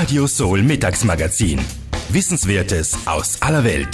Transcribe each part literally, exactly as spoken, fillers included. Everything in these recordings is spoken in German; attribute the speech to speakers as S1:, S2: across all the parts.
S1: Radio Soul Mittagsmagazin. Wissenswertes aus aller Welt.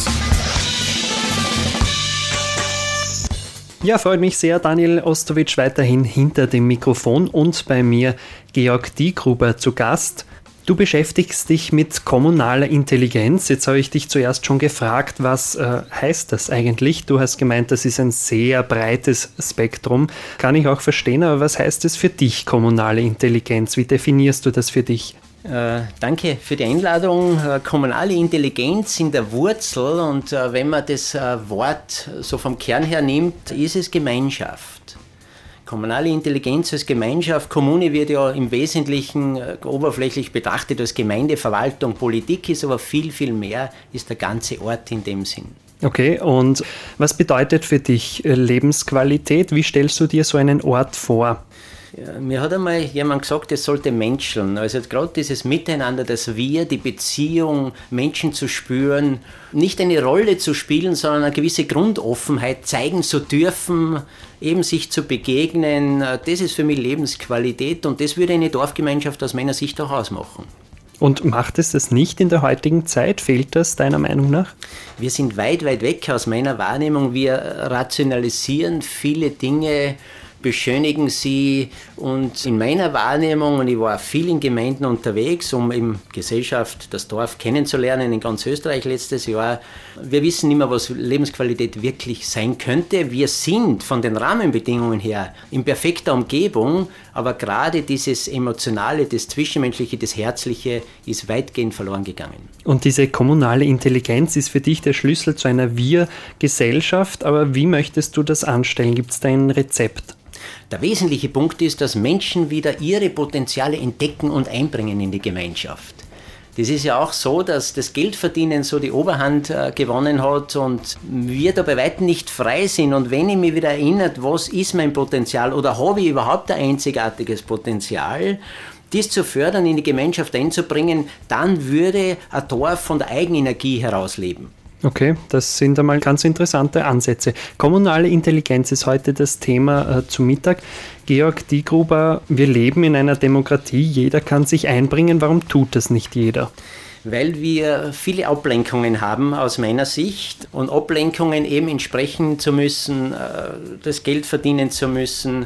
S2: Ja, freut mich sehr, Daniel Ostowitsch weiterhin hinter dem Mikrofon und bei mir Georg Diegruber zu Gast. Du beschäftigst dich mit kommunaler Intelligenz. Jetzt habe ich dich zuerst schon gefragt, was äh, heißt das eigentlich? Du hast gemeint, das ist ein sehr breites Spektrum. Kann ich auch verstehen, aber was heißt es für dich, kommunale Intelligenz? Wie definierst du das für dich?
S3: Äh, danke für die Einladung. Äh, kommunale Intelligenz in der Wurzel, und äh, wenn man das äh, Wort so vom Kern her nimmt, ist es Gemeinschaft. Kommunale Intelligenz als Gemeinschaft. Kommune wird ja im Wesentlichen äh, oberflächlich betrachtet als Gemeindeverwaltung. Politik ist aber viel, viel mehr, ist der ganze Ort in dem Sinn.
S2: Okay, und was bedeutet für dich Lebensqualität? Wie stellst du dir so einen Ort vor?
S3: Ja, mir hat einmal jemand gesagt, es sollte menscheln. Also gerade dieses Miteinander, das Wir, die Beziehung, Menschen zu spüren, nicht eine Rolle zu spielen, sondern eine gewisse Grundoffenheit zeigen zu dürfen, eben sich zu begegnen, das ist für mich Lebensqualität, und das würde eine Dorfgemeinschaft aus meiner Sicht auch ausmachen.
S2: Und macht es das nicht in der heutigen Zeit? Fehlt das deiner Meinung nach?
S3: Wir sind weit, weit weg aus meiner Wahrnehmung. Wir rationalisieren viele Dinge, beschönigen sie, und in meiner Wahrnehmung, und ich war viel in Gemeinden unterwegs, um eben Gesellschaft, das Dorf kennenzulernen in ganz Österreich letztes Jahr, wir wissen nicht mehr, was Lebensqualität wirklich sein könnte. Wir sind von den Rahmenbedingungen her in perfekter Umgebung, aber gerade dieses Emotionale, das Zwischenmenschliche, das Herzliche ist weitgehend verloren gegangen.
S2: Und diese kommunale Intelligenz ist für dich der Schlüssel zu einer Wir-Gesellschaft, aber wie möchtest du das anstellen? Gibt es da ein Rezept?
S3: Der wesentliche Punkt ist, dass Menschen wieder ihre Potenziale entdecken und einbringen in die Gemeinschaft. Das ist ja auch so, dass das Geldverdienen so die Oberhand äh, gewonnen hat und wir da bei weitem nicht frei sind. Und wenn ich mich wieder erinnere, was ist mein Potenzial oder habe ich überhaupt ein einzigartiges Potenzial, dies zu fördern, in die Gemeinschaft einzubringen, dann würde ein Dorf von der Eigenenergie heraus leben.
S2: Okay, das sind einmal ganz interessante Ansätze. Kommunale Intelligenz ist heute das Thema äh, zu Mittag. Georg Diegruber, wir leben in einer Demokratie, jeder kann sich einbringen. Warum tut das nicht jeder?
S3: Weil wir viele Ablenkungen haben aus meiner Sicht, und Ablenkungen eben entsprechen zu müssen, äh, das Geld verdienen zu müssen,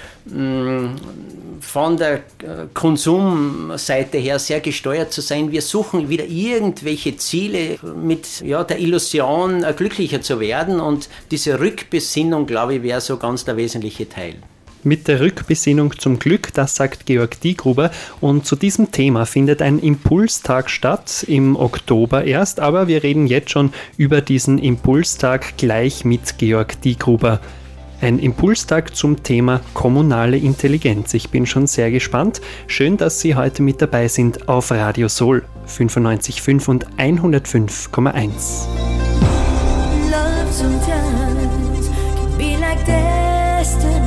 S3: von der Konsumseite her sehr gesteuert zu sein. Wir suchen wieder irgendwelche Ziele mit ja, der Illusion, glücklicher zu werden, und diese Rückbesinnung, glaube ich, wäre so ganz der wesentliche Teil.
S2: Mit der Rückbesinnung zum Glück, das sagt Georg Diegruber, und zu diesem Thema findet ein Impulstag statt, im Oktober erst, aber wir reden jetzt schon über diesen Impulstag gleich mit Georg Diegruber. Ein Impulstag zum Thema kommunale Intelligenz. Ich bin schon sehr gespannt. Schön, dass Sie heute mit dabei sind auf Radio Soul fünfundneunzig Komma fünf und hundertfünf Komma eins.
S4: Love sometimes can be like destiny.